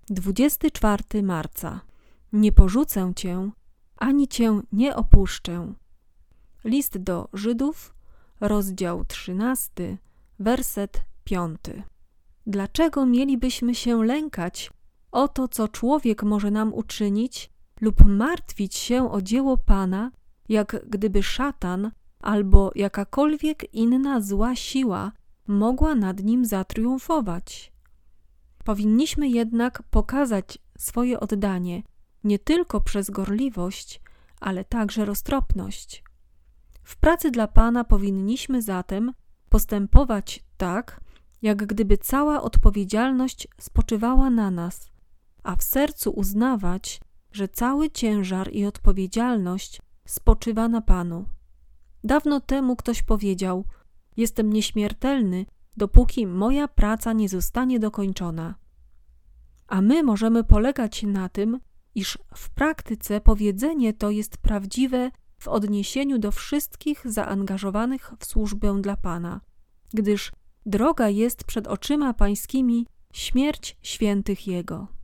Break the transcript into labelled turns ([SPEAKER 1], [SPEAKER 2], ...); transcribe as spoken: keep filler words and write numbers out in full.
[SPEAKER 1] dwudziestego czwartego marca. Nie porzucę Cię, ani Cię nie opuszczę. List do Żydów, rozdział trzynasty, werset piąty. Dlaczego mielibyśmy się lękać o to, co człowiek może nam uczynić, lub martwić się o dzieło Pana, jak gdyby szatan albo jakakolwiek inna zła siła mogła nad nim zatriumfować? Powinniśmy jednak pokazać swoje oddanie nie tylko przez gorliwość, ale także roztropność. W pracy dla Pana powinniśmy zatem postępować tak, jak gdyby cała odpowiedzialność spoczywała na nas, a w sercu uznawać, że cały ciężar i odpowiedzialność spoczywa na Panu. Dawno temu ktoś powiedział: jestem nieśmiertelny, dopóki moja praca nie zostanie dokończona. A my możemy polegać na tym, iż w praktyce powiedzenie to jest prawdziwe w odniesieniu do wszystkich zaangażowanych w służbę dla Pana, gdyż droga jest przed oczyma pańskimi śmierć świętych Jego.